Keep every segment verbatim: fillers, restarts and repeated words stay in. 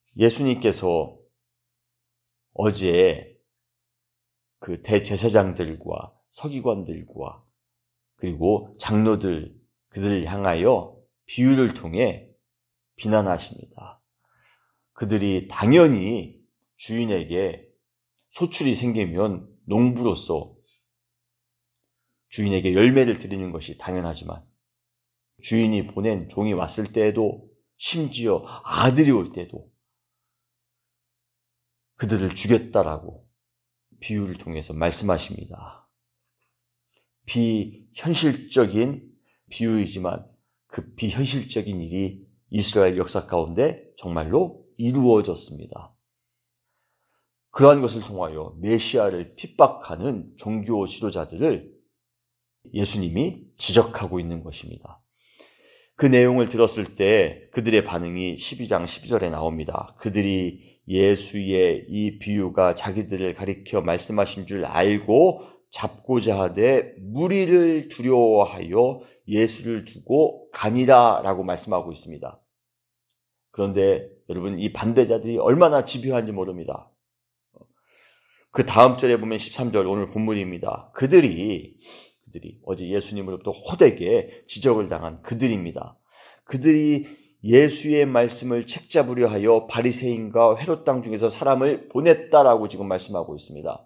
예수님께서 어제 그 대제사장들과 서기관들과 그리고 장로들 그들을 향하여 비유를 통해 비난하십니다. 그들이 당연히 주인에게 소출이 생기면 농부로서 주인에게 열매를 드리는 것이 당연하지만 주인이 보낸 종이 왔을 때에도 심지어 아들이 올 때도 그들을 죽였다라고 비유를 통해서 말씀하십니다. 비현실적인 비유이지만 그 비현실적인 일이 이스라엘 역사 가운데 정말로 이루어졌습니다. 그러한 것을 통하여 메시아를 핍박하는 종교 지도자들을 예수님이 지적하고 있는 것입니다. 그 내용을 들었을 때 그들의 반응이 십이 장 십이 절에 나옵니다. 그들이 예수의 이 비유가 자기들을 가리켜 말씀하신 줄 알고 잡고자 하되 무리를 두려워하여 예수를 두고 가니라 라고 말씀하고 있습니다. 그런데 여러분, 이 반대자들이 얼마나 집요한지 모릅니다. 그 다음 절에 보면 십삼 절, 오늘 본문입니다. 그들이 그들이 어제 예수님으로부터 호되게 지적을 당한 그들입니다. 그들이 예수의 말씀을 책잡으려 하여 바리새인과 헤롯 땅 중에서 사람을 보냈다라고 지금 말씀하고 있습니다.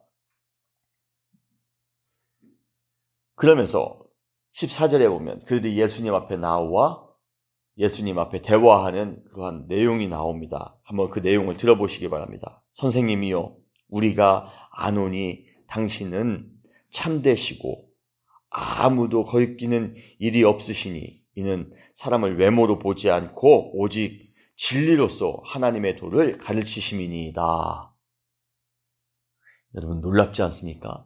그러면서 십사 절에 보면 그들이 예수님 앞에 나와 예수님 앞에 대화하는 그러한 내용이 나옵니다. 한번 그 내용을 들어보시기 바랍니다. 선생님이요, 우리가 아노니 당신은 참되시고 아무도 거리끼는 일이 없으시니 이는 사람을 외모로 보지 않고 오직 진리로서 하나님의 도를 가르치심이니이다. 여러분, 놀랍지 않습니까?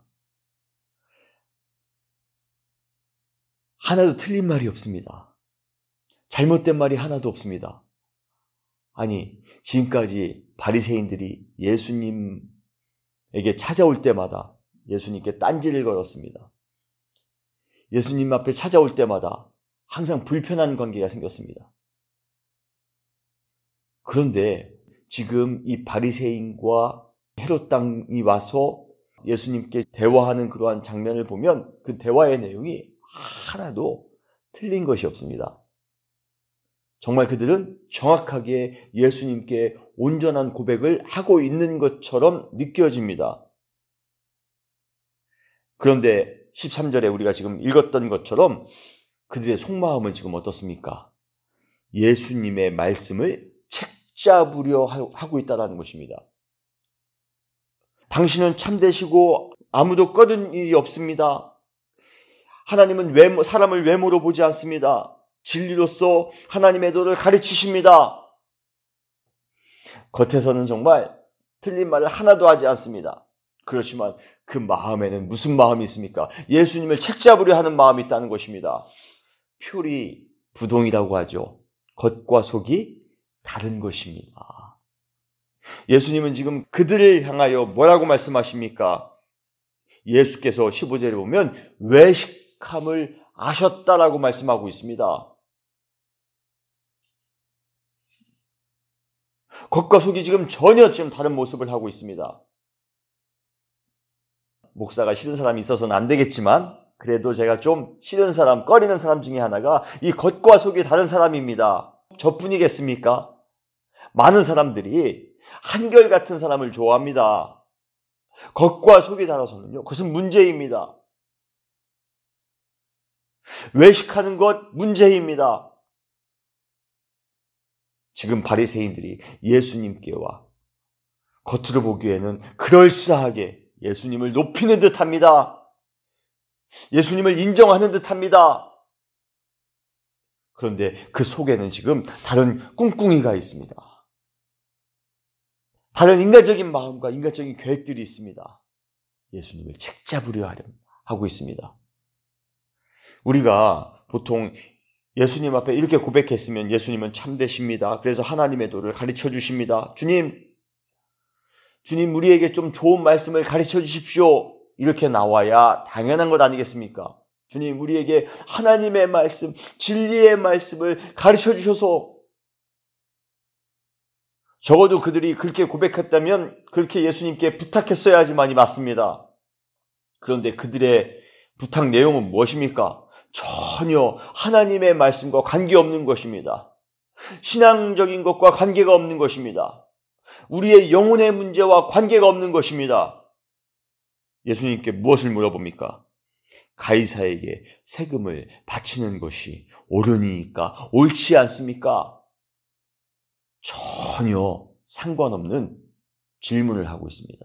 하나도 틀린 말이 없습니다. 잘못된 말이 하나도 없습니다. 아니, 지금까지 바리새인들이 예수님에게 찾아올 때마다 예수님께 딴지를 걸었습니다. 예수님 앞에 찾아올 때마다 항상 불편한 관계가 생겼습니다. 그런데 지금 이 바리새인과 헤롯 땅이 와서 예수님께 대화하는 그러한 장면을 보면 그 대화의 내용이 하나도 틀린 것이 없습니다. 정말 그들은 정확하게 예수님께 온전한 고백을 하고 있는 것처럼 느껴집니다. 그런데 십삼 절에 우리가 지금 읽었던 것처럼 그들의 속마음은 지금 어떻습니까? 예수님의 말씀을 책잡으려 하고 있다는 것입니다. 당신은 참되시고 아무도 꺼든 일이 없습니다. 하나님은 외모, 사람을 외모로 보지 않습니다. 진리로서 하나님의 도를 가르치십니다. 겉에서는 정말 틀린 말을 하나도 하지 않습니다. 그렇지만 그 마음에는 무슨 마음이 있습니까? 예수님을 책잡으려 하는 마음이 있다는 것입니다. 표리 부동이라고 하죠. 겉과 속이 다른 것입니다. 예수님은 지금 그들을 향하여 뭐라고 말씀하십니까? 예수께서 십오 절에 보면 외식함을 아셨다라고 말씀하고 있습니다. 겉과 속이 지금 전혀 지금 다른 모습을 하고 있습니다. 목사가 싫은 사람이 있어서는 안 되겠지만 그래도 제가 좀 싫은 사람, 꺼리는 사람 중에 하나가 이 겉과 속이 다른 사람입니다. 저뿐이겠습니까? 많은 사람들이 한결같은 사람을 좋아합니다. 겉과 속이 달라서는요, 그것은 문제입니다. 외식하는 것 문제입니다. 지금 바리새인들이 예수님께와 겉으로 보기에는 그럴싸하게 예수님을 높이는 듯합니다. 예수님을 인정하는 듯합니다. 그런데 그 속에는 지금 다른 꿍꿍이가 있습니다. 다른 인간적인 마음과 인간적인 계획들이 있습니다. 예수님을 책잡으려 하고 있습니다. 우리가 보통 예수님 앞에 이렇게 고백했으면 예수님은 참되십니다. 그래서 하나님의 도를 가르쳐 주십니다. 주님, 주님 우리에게 좀 좋은 말씀을 가르쳐 주십시오. 이렇게 나와야 당연한 것 아니겠습니까? 주님 우리에게 하나님의 말씀, 진리의 말씀을 가르쳐 주셔서 적어도 그들이 그렇게 고백했다면 그렇게 예수님께 부탁했어야지만이 맞습니다. 그런데 그들의 부탁 내용은 무엇입니까? 전혀 하나님의 말씀과 관계없는 것입니다. 신앙적인 것과 관계가 없는 것입니다. 우리의 영혼의 문제와 관계가 없는 것입니다. 예수님께 무엇을 물어봅니까? 가이사에게 세금을 바치는 것이 옳으니까 옳지 않습니까? 전혀 상관없는 질문을 하고 있습니다.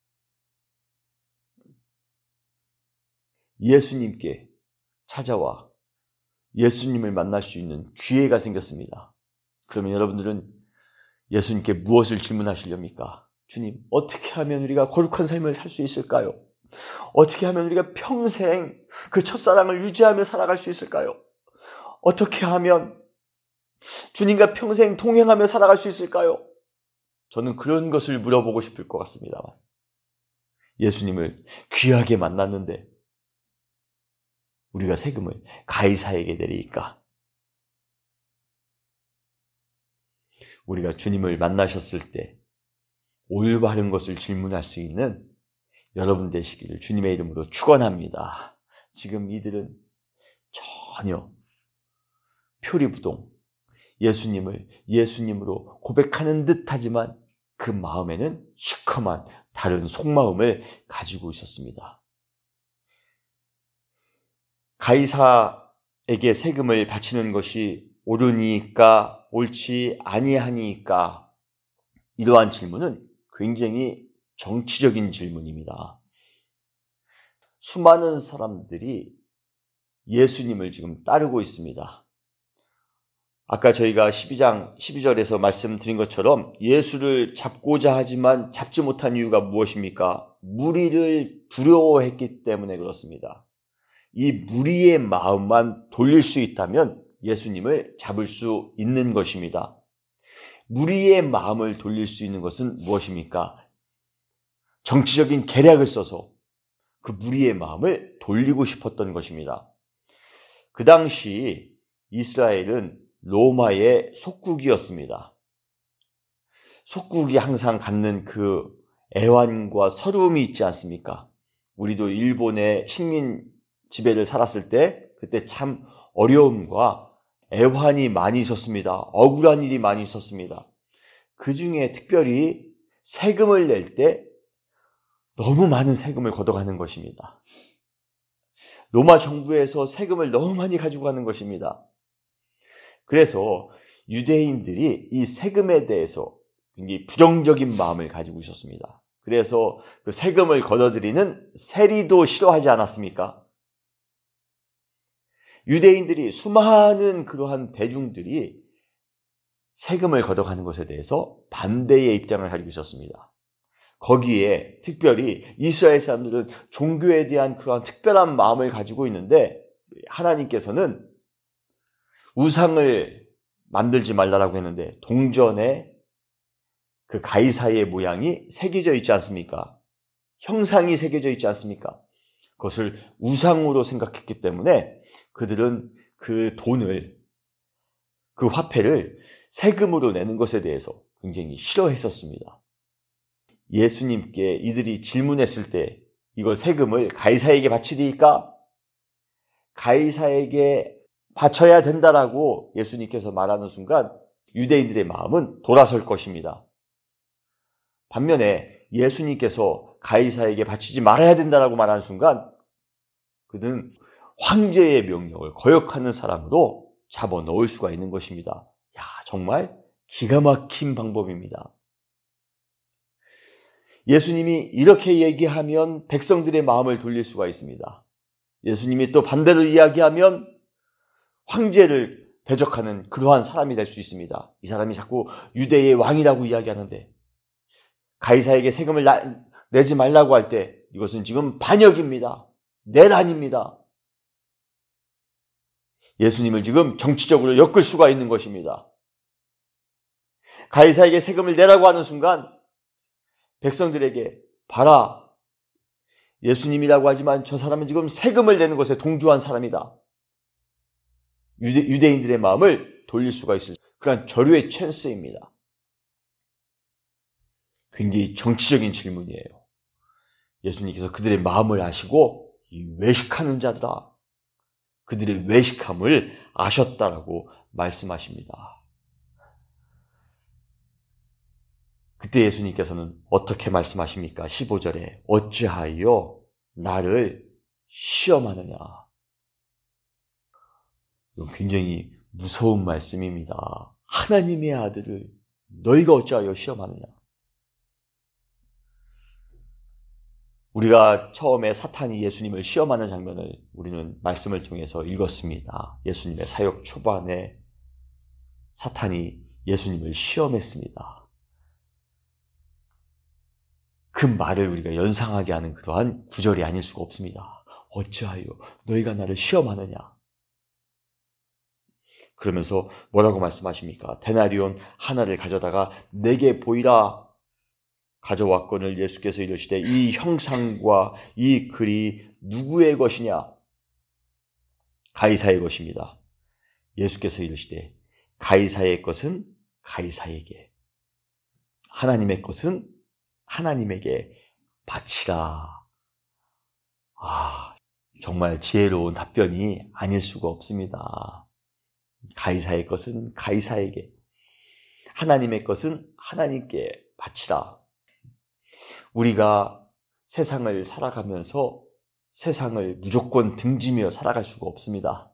예수님께 찾아와 예수님을 만날 수 있는 기회가 생겼습니다. 그러면 여러분들은 예수님께 무엇을 질문하시렵니까? 주님, 어떻게 하면 우리가 거룩한 삶을 살 수 있을까요? 어떻게 하면 우리가 평생 그 첫사랑을 유지하며 살아갈 수 있을까요? 어떻게 하면 주님과 평생 동행하며 살아갈 수 있을까요? 저는 그런 것을 물어보고 싶을 것 같습니다만 예수님을 귀하게 만났는데 우리가 세금을 가이사에게 내리니까 우리가 주님을 만나셨을 때 올바른 것을 질문할 수 있는 여러분 되시기를 주님의 이름으로 축원합니다. 지금 이들은 전혀 표리부동 예수님을 예수님으로 고백하는 듯하지만 그 마음에는 시커먼 다른 속마음을 가지고 있었습니다. 가이사에게 세금을 바치는 것이 옳으니까 옳지 아니하니까 이러한 질문은 굉장히 정치적인 질문입니다. 수많은 사람들이 예수님을 지금 따르고 있습니다. 아까 저희가 십이 장 십이 절에서 말씀드린 것처럼 예수를 잡고자 하지만 잡지 못한 이유가 무엇입니까? 무리를 두려워했기 때문에 그렇습니다. 이 무리의 마음만 돌릴 수 있다면 예수님을 잡을 수 있는 것입니다. 무리의 마음을 돌릴 수 있는 것은 무엇입니까? 정치적인 계략을 써서 그 무리의 마음을 돌리고 싶었던 것입니다. 그 당시 이스라엘은 로마의 속국이었습니다. 속국이 항상 갖는 그 애환과 서러움이 있지 않습니까? 우리도 일본의 식민 지배를 살았을 때 그때 참 어려움과 애환이 많이 있었습니다. 억울한 일이 많이 있었습니다. 그 중에 특별히 세금을 낼 때 너무 많은 세금을 걷어가는 것입니다. 로마 정부에서 세금을 너무 많이 가지고 가는 것입니다. 그래서 유대인들이 이 세금에 대해서 굉장히 부정적인 마음을 가지고 있었습니다. 그래서 그 세금을 걷어들이는 세리도 싫어하지 않았습니까? 유대인들이 수많은 그러한 대중들이 세금을 걷어가는 것에 대해서 반대의 입장을 가지고 있었습니다. 거기에 특별히 이스라엘 사람들은 종교에 대한 그러한 특별한 마음을 가지고 있는데 하나님께서는 우상을 만들지 말라라고 했는데 동전에 그 가이사의 모양이 새겨져 있지 않습니까? 형상이 새겨져 있지 않습니까? 그것을 우상으로 생각했기 때문에 그들은 그 돈을, 그 화폐를 세금으로 내는 것에 대해서 굉장히 싫어했었습니다. 예수님께 이들이 질문했을 때 이걸 세금을 가이사에게 바치리까? 가이사에게 바쳐야 된다라고 예수님께서 말하는 순간 유대인들의 마음은 돌아설 것입니다. 반면에 예수님께서 가이사에게 바치지 말아야 된다라고 말하는 순간 그는 황제의 명령을 거역하는 사람으로 잡아넣을 수가 있는 것입니다. 야, 정말 기가 막힌 방법입니다. 예수님이 이렇게 얘기하면 백성들의 마음을 돌릴 수가 있습니다. 예수님이 또 반대로 이야기하면 황제를 대적하는 그러한 사람이 될 수 있습니다. 이 사람이 자꾸 유대의 왕이라고 이야기하는데 가이사에게 세금을 나, 내지 말라고 할 때 이것은 지금 반역입니다. 내란입니다. 예수님을 지금 정치적으로 엮을 수가 있는 것입니다. 가이사에게 세금을 내라고 하는 순간 백성들에게 봐라, 예수님이라고 하지만 저 사람은 지금 세금을 내는 것에 동조한 사람이다. 유대, 유대인들의 마음을 돌릴 수가 있을 그런 절호의 찬스입니다. 굉장히 정치적인 질문이에요. 예수님께서 그들의 마음을 아시고 이 외식하는 자들아, 그들의 외식함을 아셨다라고 말씀하십니다. 그때 예수님께서는 어떻게 말씀하십니까? 십오 절에 어찌하여 나를 시험하느냐. 이건 굉장히 무서운 말씀입니다. 하나님의 아들을 너희가 어찌하여 시험하느냐. 우리가 처음에 사탄이 예수님을 시험하는 장면을 우리는 말씀을 통해서 읽었습니다. 예수님의 사역 초반에 사탄이 예수님을 시험했습니다. 그 말을 우리가 연상하게 하는 그러한 구절이 아닐 수가 없습니다. 어찌하여 너희가 나를 시험하느냐. 그러면서 뭐라고 말씀하십니까? 데나리온 하나를 가져다가 내게 보이라. 가져왔거늘 예수께서 이르시되 이 형상과 이 글이 누구의 것이냐? 가이사의 것입니다. 예수께서 이르시되 가이사의 것은 가이사에게, 하나님의 것은 하나님에게 바치라. 아, 정말 지혜로운 답변이 아닐 수가 없습니다. 가이사의 것은 가이사에게, 하나님의 것은 하나님께 바치라. 우리가 세상을 살아가면서 세상을 무조건 등지며 살아갈 수가 없습니다.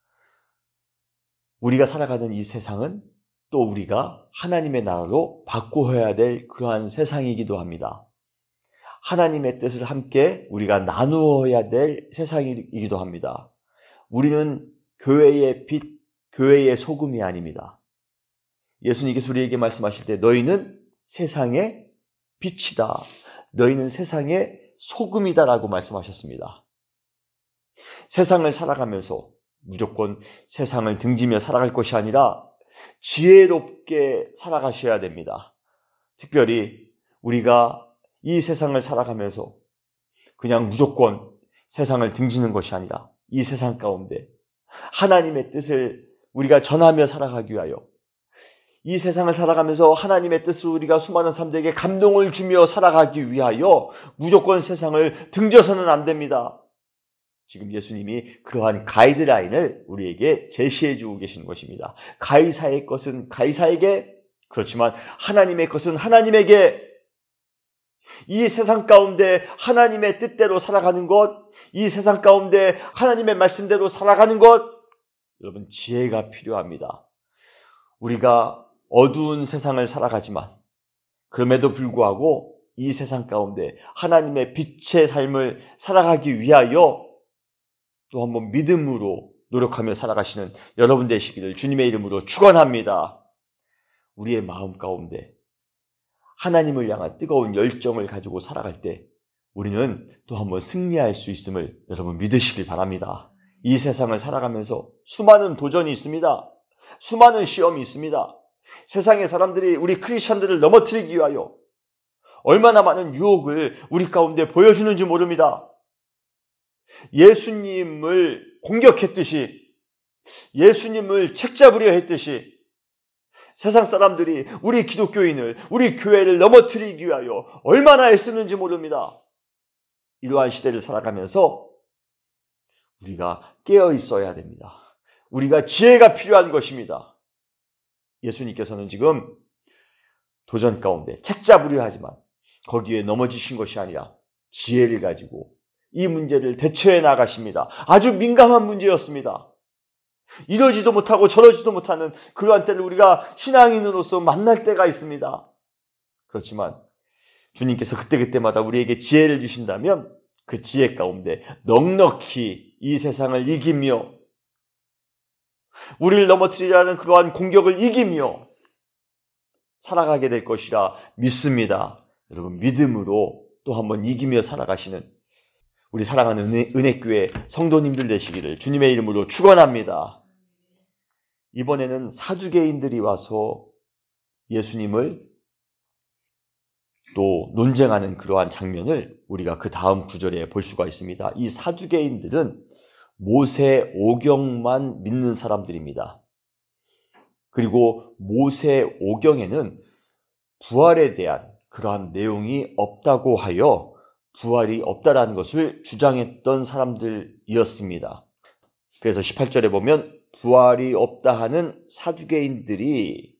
우리가 살아가는 이 세상은 또 우리가 하나님의 나라로 바꾸어야 될 그러한 세상이기도 합니다. 하나님의 뜻을 함께 우리가 나누어야 될 세상이기도 합니다. 우리는 교회의 빛, 교회의 소금이 아닙니다. 예수님께서 우리에게 말씀하실 때 너희는 세상의 빛이다. 너희는 세상의 소금이다라고 말씀하셨습니다. 세상을 살아가면서 무조건 세상을 등지며 살아갈 것이 아니라 지혜롭게 살아가셔야 됩니다. 특별히 우리가 이 세상을 살아가면서 그냥 무조건 세상을 등지는 것이 아니라 이 세상 가운데 하나님의 뜻을 우리가 전하며 살아가기 위하여, 이 세상을 살아가면서 하나님의 뜻을 우리가 수많은 사람들에게 감동을 주며 살아가기 위하여 무조건 세상을 등져서는 안 됩니다. 지금 예수님이 그러한 가이드라인을 우리에게 제시해 주고 계시는 것입니다. 가이사의 것은 가이사에게, 그렇지만 하나님의 것은 하나님에게. 이 세상 가운데 하나님의 뜻대로 살아가는 것, 이 세상 가운데 하나님의 말씀대로 살아가는 것, 여러분 지혜가 필요합니다. 우리가 어두운 세상을 살아가지만 그럼에도 불구하고 이 세상 가운데 하나님의 빛의 삶을 살아가기 위하여 또 한번 믿음으로 노력하며 살아가시는 여러분 되시기를 주님의 이름으로 축원합니다. 우리의 마음 가운데 하나님을 향한 뜨거운 열정을 가지고 살아갈 때 우리는 또 한번 승리할 수 있음을 여러분 믿으시길 바랍니다. 이 세상을 살아가면서 수많은 도전이 있습니다. 수많은 시험이 있습니다. 세상의 사람들이 우리 크리스천들을 넘어뜨리기 위하여 얼마나 많은 유혹을 우리 가운데 보여주는지 모릅니다. 예수님을 공격했듯이, 예수님을 책잡으려 했듯이 세상 사람들이 우리 기독교인을, 우리 교회를 넘어뜨리기 위하여 얼마나 애쓰는지 모릅니다. 이러한 시대를 살아가면서 우리가 깨어 있어야 됩니다. 우리가 지혜가 필요한 것입니다. 예수님께서는 지금 도전 가운데 책잡으려 하지만 거기에 넘어지신 것이 아니라 지혜를 가지고 이 문제를 대처해 나가십니다. 아주 민감한 문제였습니다. 이러지도 못하고 저러지도 못하는 그러한 때를 우리가 신앙인으로서 만날 때가 있습니다. 그렇지만 주님께서 그때그때마다 우리에게 지혜를 주신다면 그 지혜 가운데 넉넉히 이 세상을 이기며 우리를 넘어뜨리려 하는 그러한 공격을 이기며 살아가게 될 것이라 믿습니다. 여러분 믿음으로 또 한번 이기며 살아가시는 우리 사랑하는 은혜, 은혜교회 성도님들 되시기를 주님의 이름으로 축원합니다. 이번에는 사두개인들이 와서 예수님을 또 논쟁하는 그러한 장면을 우리가 그 다음 구절에 볼 수가 있습니다. 이 사두개인들은 모세 오경만 믿는 사람들입니다. 그리고 모세 오경에는 부활에 대한 그러한 내용이 없다고 하여 부활이 없다라는 것을 주장했던 사람들이었습니다. 그래서 십팔 절에 보면 부활이 없다 하는 사두개인들이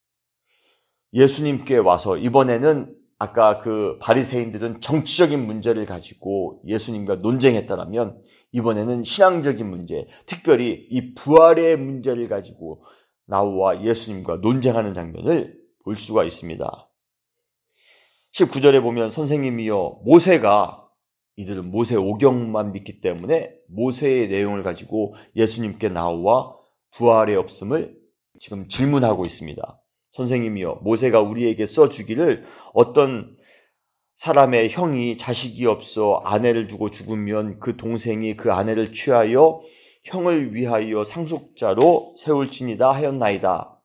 예수님께 와서, 이번에는 아까 그 바리새인들은 정치적인 문제를 가지고 예수님과 논쟁했다라면 이번에는 신앙적인 문제, 특별히 이 부활의 문제를 가지고 나와 예수님과 논쟁하는 장면을 볼 수가 있습니다. 십구 절에 보면 선생님이여 모세가, 이들은 모세 오경만 믿기 때문에 모세의 내용을 가지고 예수님께 나와 부활의 없음을 지금 질문하고 있습니다. 선생님이여 모세가 우리에게 써주기를 어떤 사람의 형이 자식이 없어 아내를 두고 죽으면 그 동생이 그 아내를 취하여 형을 위하여 상속자로 세울지니다 하였나이다.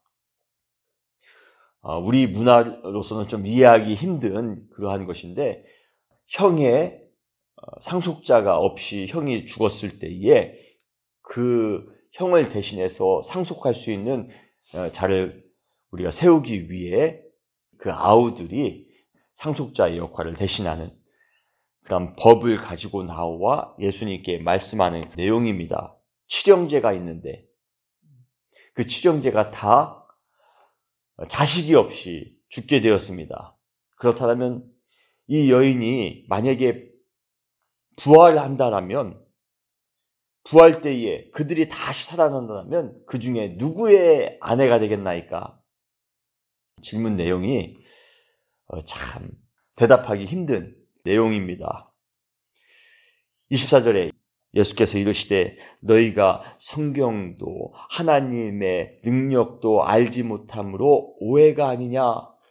우리 문화로서는 좀 이해하기 힘든 그러한 것인데, 형의 상속자가 없이 형이 죽었을 때에 그 형을 대신해서 상속할 수 있는 자를 우리가 세우기 위해 그 아우들이 상속자의 역할을 대신하는 그런 법을 가지고 나와 예수님께 말씀하는 내용입니다. 칠형제가 있는데 그 칠형제가 다 자식이 없이 죽게 되었습니다. 그렇다면 이 여인이 만약에 부활한다라면, 부활 때에 그들이 다시 살아난다면 그 중에 누구의 아내가 되겠나이까? 질문 내용이 참 대답하기 힘든 내용입니다. 이십사 절에 예수께서 이르시되 너희가 성경도 하나님의 능력도 알지 못함으로 오해가 아니냐.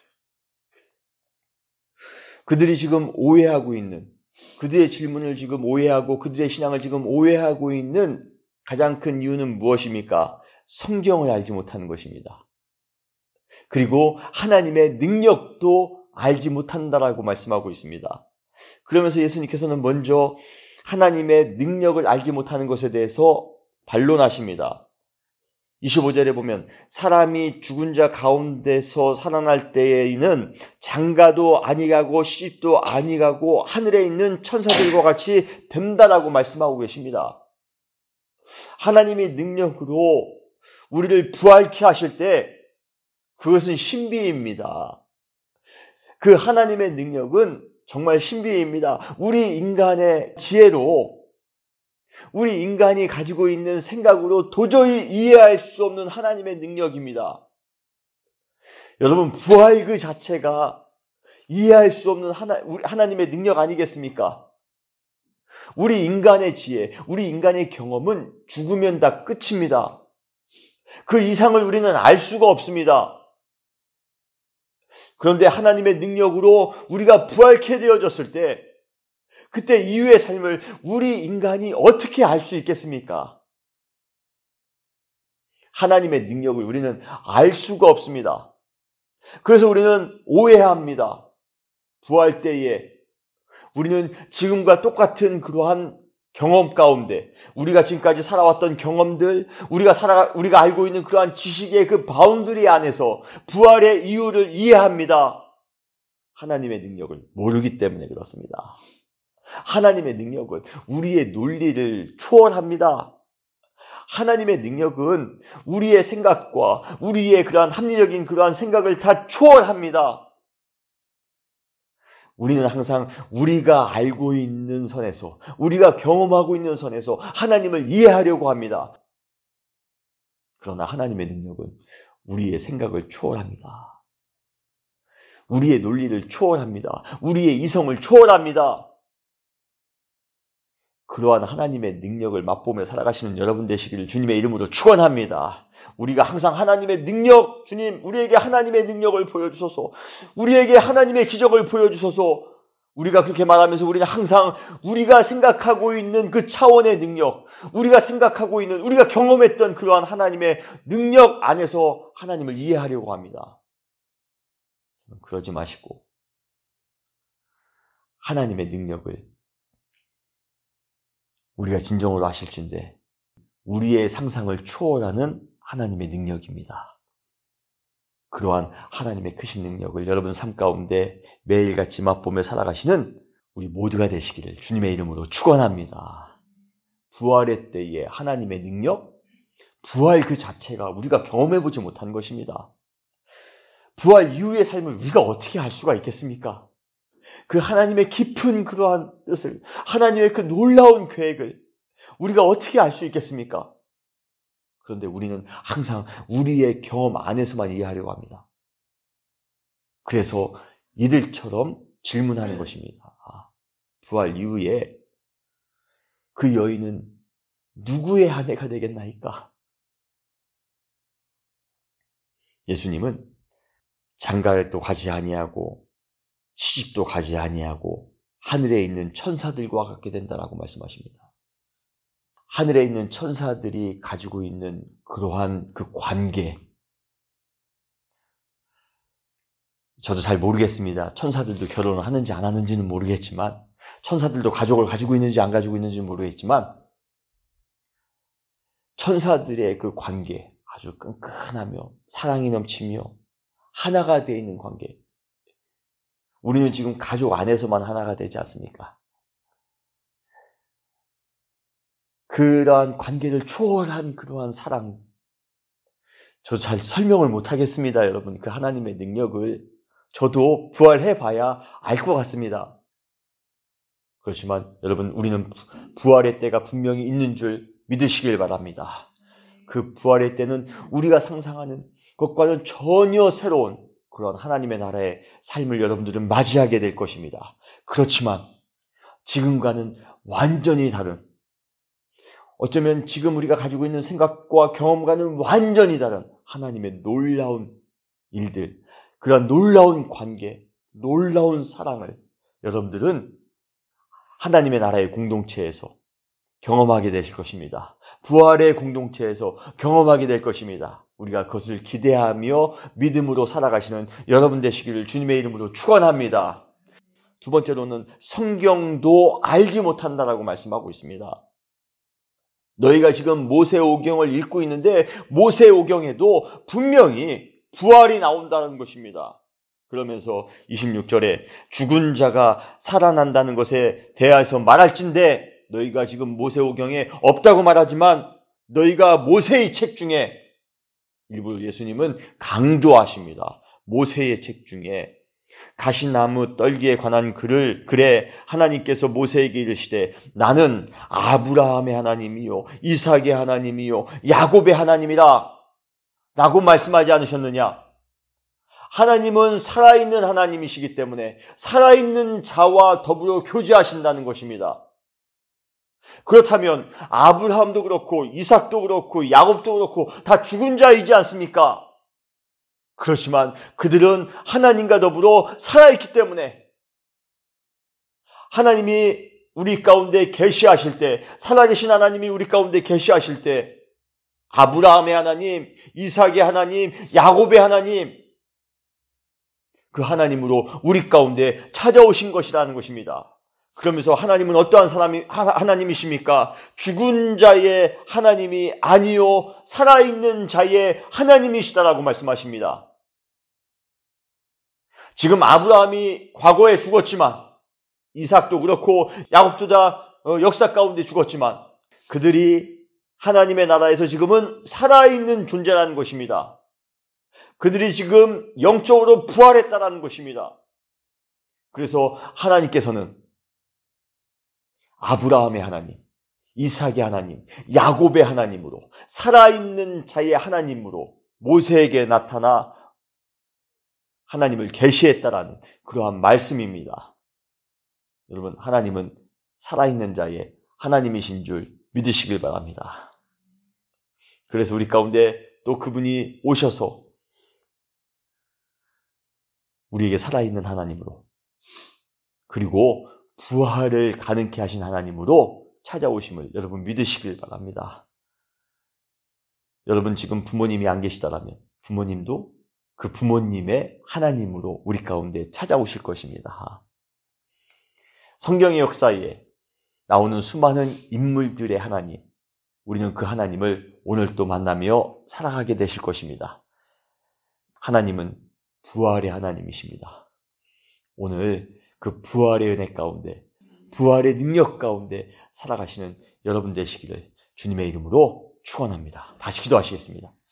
그들이 지금 오해하고 있는, 그들의 질문을 지금 오해하고 그들의 신앙을 지금 오해하고 있는 가장 큰 이유는 무엇입니까? 성경을 알지 못하는 것입니다. 그리고 하나님의 능력도 알지 못한다라고 말씀하고 있습니다. 그러면서 예수님께서는 먼저 하나님의 능력을 알지 못하는 것에 대해서 반론하십니다. 이십오 절에 보면 사람이 죽은 자 가운데서 살아날 때에는 장가도 아니가고 시집도 아니가고 하늘에 있는 천사들과 같이 된다라고 말씀하고 계십니다. 하나님의 능력으로 우리를 부활케 하실 때 그것은 신비입니다. 그 하나님의 능력은 정말 신비입니다. 우리 인간의 지혜로, 우리 인간이 가지고 있는 생각으로 도저히 이해할 수 없는 하나님의 능력입니다. 여러분, 부활 그 자체가 이해할 수 없는 하나, 하나님의 능력 아니겠습니까? 우리 인간의 지혜, 우리 인간의 경험은 죽으면 다 끝입니다. 그 이상을 우리는 알 수가 없습니다. 그런데 하나님의 능력으로 우리가 부활케 되어졌을 때 그때 이후의 삶을 우리 인간이 어떻게 알 수 있겠습니까? 하나님의 능력을 우리는 알 수가 없습니다. 그래서 우리는 오해합니다. 부활 때에 우리는 지금과 똑같은 그러한 경험 가운데, 우리가 지금까지 살아왔던 경험들, 우리가 살아, 우리가 알고 있는 그러한 지식의 그 바운드리 안에서 부활의 이유를 이해합니다. 하나님의 능력을 모르기 때문에 그렇습니다. 하나님의 능력은 우리의 논리를 초월합니다. 하나님의 능력은 우리의 생각과 우리의 그러한 합리적인 그러한 생각을 다 초월합니다. 우리는 항상 우리가 알고 있는 선에서, 우리가 경험하고 있는 선에서 하나님을 이해하려고 합니다. 그러나 하나님의 능력은 우리의 생각을 초월합니다. 우리의 논리를 초월합니다. 우리의 이성을 초월합니다. 그러한 하나님의 능력을 맛보며 살아가시는 여러분 되시기를 주님의 이름으로 축원합니다. 우리가 항상 하나님의 능력, 주님 우리에게 하나님의 능력을 보여주소서, 우리에게 하나님의 기적을 보여주소서. 우리가 그렇게 말하면서 우리는 항상 우리가 생각하고 있는 그 차원의 능력, 우리가 생각하고 있는, 우리가 경험했던 그러한 하나님의 능력 안에서 하나님을 이해하려고 합니다. 그러지 마시고 하나님의 능력을 우리가 진정으로 아실진데 우리의 상상을 초월하는 하나님의 능력입니다. 그러한 하나님의 크신 능력을 여러분 삶 가운데 매일같이 맛보며 살아가시는 우리 모두가 되시기를 주님의 이름으로 축원합니다. 부활의 때에 하나님의 능력, 부활 그 자체가 우리가 경험해보지 못한 것입니다. 부활 이후의 삶을 우리가 어떻게 알 수가 있겠습니까? 그 하나님의 깊은 그러한 뜻을, 하나님의 그 놀라운 계획을 우리가 어떻게 알 수 있겠습니까? 그런데 우리는 항상 우리의 경험 안에서만 이해하려고 합니다. 그래서 이들처럼 질문하는 것입니다. 아, 부활 이후에 그 여인은 누구의 아내가 되겠나이까? 예수님은 장가도 가지 아니하고 시집도 가지 아니하고 하늘에 있는 천사들과 같게 된다라고 말씀하십니다. 하늘에 있는 천사들이 가지고 있는 그러한 그 관계, 저도 잘 모르겠습니다. 천사들도 결혼을 하는지 안 하는지는 모르겠지만, 천사들도 가족을 가지고 있는지 안 가지고 있는지는 모르겠지만, 천사들의 그 관계, 아주 끈끈하며 사랑이 넘치며 하나가 되어 있는 관계. 우리는 지금 가족 안에서만 하나가 되지 않습니까? 그러한 관계를 초월한 그러한 사랑. 저 잘 설명을 못하겠습니다, 여러분. 그 하나님의 능력을 저도 부활해봐야 알 것 같습니다. 그렇지만 여러분, 우리는 부활의 때가 분명히 있는 줄 믿으시길 바랍니다. 그 부활의 때는 우리가 상상하는 것과는 전혀 새로운 그런 하나님의 나라의 삶을 여러분들은 맞이하게 될 것입니다. 그렇지만 지금과는 완전히 다른, 어쩌면 지금 우리가 가지고 있는 생각과 경험과는 완전히 다른 하나님의 놀라운 일들, 그런 놀라운 관계, 놀라운 사랑을 여러분들은 하나님의 나라의 공동체에서 경험하게 되실 것입니다. 부활의 공동체에서 경험하게 될 것입니다. 우리가 그것을 기대하며 믿음으로 살아가시는 여러분 되시기를 주님의 이름으로 축원합니다. 두 번째로는 성경도 알지 못한다라고 말씀하고 있습니다. 너희가 지금 모세오경을 읽고 있는데 모세오경에도 분명히 부활이 나온다는 것입니다. 그러면서 이십육 절에 죽은 자가 살아난다는 것에 대하여서 말할진대 너희가 지금 모세오경에 없다고 말하지만 너희가 모세의 책 중에, 일부 예수님은 강조하십니다. 모세의 책 중에 가시나무 떨기에 관한 글을 글에 하나님께서 모세에게 이르시되 나는 아브라함의 하나님이요 이삭의 하나님이요 야곱의 하나님이라 라고 말씀하지 않으셨느냐? 하나님은 살아있는 하나님이시기 때문에 살아있는 자와 더불어 교제하신다는 것입니다. 그렇다면 아브라함도 그렇고 이삭도 그렇고 야곱도 그렇고 다 죽은 자이지 않습니까? 그렇지만 그들은 하나님과 더불어 살아있기 때문에 하나님이 우리 가운데 계시하실 때, 살아계신 하나님이 우리 가운데 계시하실 때 아브라함의 하나님, 이삭의 하나님, 야곱의 하나님, 그 하나님으로 우리 가운데 찾아오신 것이라는 것입니다. 그러면서 하나님은 어떠한 사람이, 하나님이십니까? 죽은 자의 하나님이 아니요 살아있는 자의 하나님이시다라고 말씀하십니다. 지금 아브라함이 과거에 죽었지만, 이삭도 그렇고 야곱도 다 역사 가운데 죽었지만 그들이 하나님의 나라에서 지금은 살아있는 존재라는 것입니다. 그들이 지금 영적으로 부활했다라는 것입니다. 그래서 하나님께서는 아브라함의 하나님, 이삭의 하나님, 야곱의 하나님으로, 살아있는 자의 하나님으로 모세에게 나타나 하나님을 계시했다라는 그러한 말씀입니다. 여러분, 하나님은 살아있는 자의 하나님이신 줄 믿으시길 바랍니다. 그래서 우리 가운데 또 그분이 오셔서 우리에게 살아있는 하나님으로, 그리고 부활을 가능케 하신 하나님으로 찾아오심을 여러분 믿으시길 바랍니다. 여러분 지금 부모님이 안 계시다라면 부모님도 그 부모님의 하나님으로 우리 가운데 찾아오실 것입니다. 성경의 역사에 나오는 수많은 인물들의 하나님, 우리는 그 하나님을 오늘 또 만나며 살아가게 되실 것입니다. 하나님은 부활의 하나님이십니다. 오늘 그 부활의 은혜 가운데, 부활의 능력 가운데 살아가시는 여러분 되시기를 주님의 이름으로 축원합니다. 다시 기도하시겠습니다.